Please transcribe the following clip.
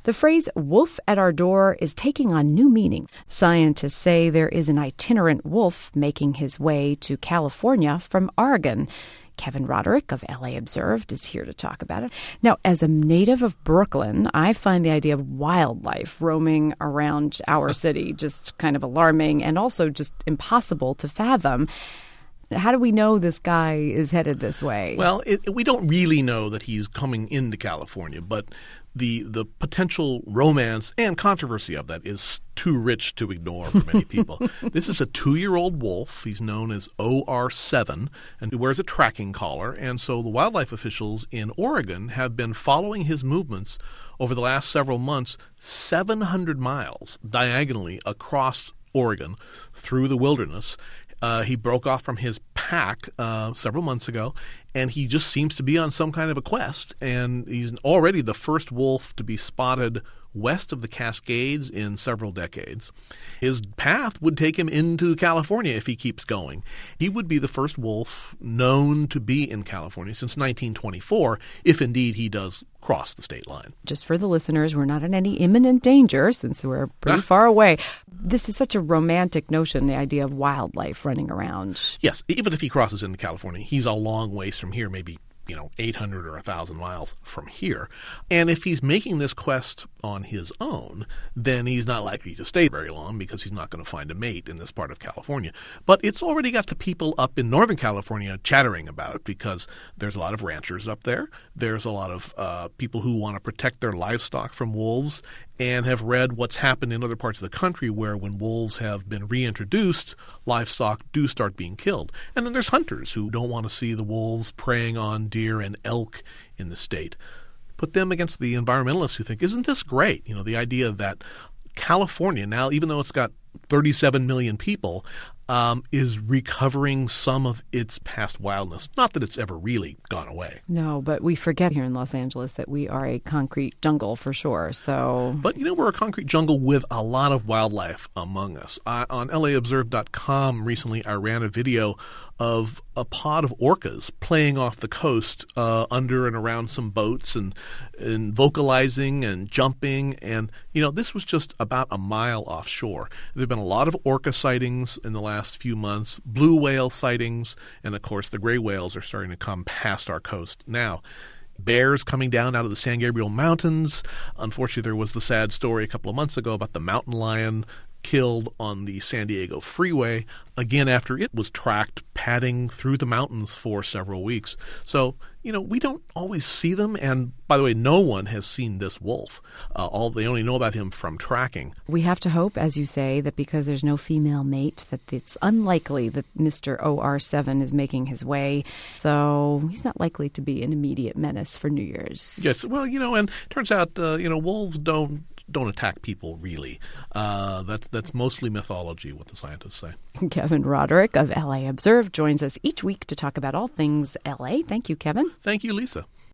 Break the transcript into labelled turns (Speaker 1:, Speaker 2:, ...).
Speaker 1: The phrase wolf at our door is taking on new meaning. Scientists say there is an itinerant wolf making his way to California from Oregon. Kevin Roderick of LA Observed is here to talk about it. Now, as a native of Brooklyn, I find the idea of wildlife roaming around our city just kind of alarming and also just impossible to fathom. How do we know this guy is headed this way?
Speaker 2: Well, we don't really know that he's coming into California, but the potential romance and controversy of that is too rich to ignore for many people. This is a 2-year-old wolf. He's known as OR7, and he wears a tracking collar. And so the wildlife officials in Oregon have been following his movements over the last several months, 700 miles diagonally across Oregon through the wilderness. He broke off from his pack several months ago, and he just seems to be on some kind of a quest. And he's already the first wolf to be spotted west of the Cascades in several decades. His path would take him into California if he keeps going. He would be the first wolf known to be in California since 1924, if indeed he does cross the state line.
Speaker 1: Just for the listeners, we're not in any imminent danger since we're pretty far away. This is such a romantic notion, the idea of wildlife running around.
Speaker 2: Yes, even if he crosses into California, he's a long ways from here, maybe 800 or 1,000 miles from here. And if he's making this quest on his own, then he's not likely to stay very long because he's not going to find a mate in this part of California. But it's already got the people up in Northern California chattering about it because there's a lot of ranchers up there. There's a lot of people who want to protect their livestock from wolves and have read what's happened in other parts of the country where when wolves have been reintroduced, livestock do start being killed. And then there's hunters who don't want to see the wolves preying on deer and elk in the state. Put them against the environmentalists who think, isn't this great? The idea that California now, even though it's got 37 million people, is recovering some of its past wildness. Not that it's ever really gone away.
Speaker 1: No, but we forget here in Los Angeles that we are a concrete jungle for sure.
Speaker 2: But we're a concrete jungle with a lot of wildlife among us. On LAobserved.com recently, I ran a video of a pod of orcas playing off the coast under and around some boats and vocalizing and jumping. And, this was just about a mile offshore. There have been a lot of orca sightings in the last few months, blue whale sightings, and, of course, the gray whales are starting to come past our coast now. Bears coming down out of the San Gabriel Mountains. Unfortunately, there was the sad story a couple of months ago about the mountain lion killed on the San Diego freeway, again after it was tracked padding through the mountains for several weeks. So, we don't always see them. And by the way, no one has seen this wolf. They only know about him from tracking.
Speaker 1: We have to hope, as you say, that because there's no female mate, that it's unlikely that Mr. OR7 is making his way. So he's not likely to be an immediate menace for New Year's.
Speaker 2: Yes. Well, and it turns out, wolves don't attack people, really. That's mostly mythology, what the scientists say.
Speaker 1: Kevin Roderick of LA Observed joins us each week to talk about all things LA. Thank you, Kevin.
Speaker 2: Thank you, Lisa.